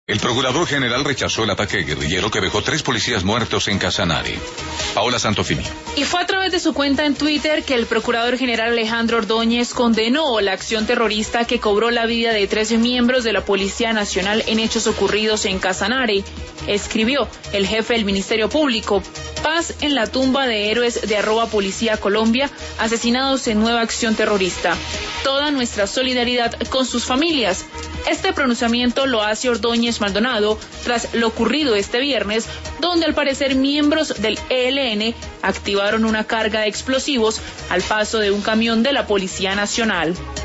El procurador general rechazó el ataque guerrillero que dejó 3 policías muertos en Casanare. Paola Santofimio. Y fue a través de su cuenta en Twitter que el procurador general Alejandro Ordóñez condenó la acción terrorista que cobró la vida de 13 miembros de la Policía Nacional en hechos ocurridos en Casanare. Escribió el jefe del Ministerio Público: paz en la tumba de héroes de @Policía Colombia, asesinados en nueva acción terrorista. Toda nuestra solidaridad con sus familias. Este pronunciamiento lo hace Ordóñez Maldonado tras lo ocurrido este viernes, donde al parecer miembros del ELN activaron una carga de explosivos al paso de un camión de la Policía Nacional.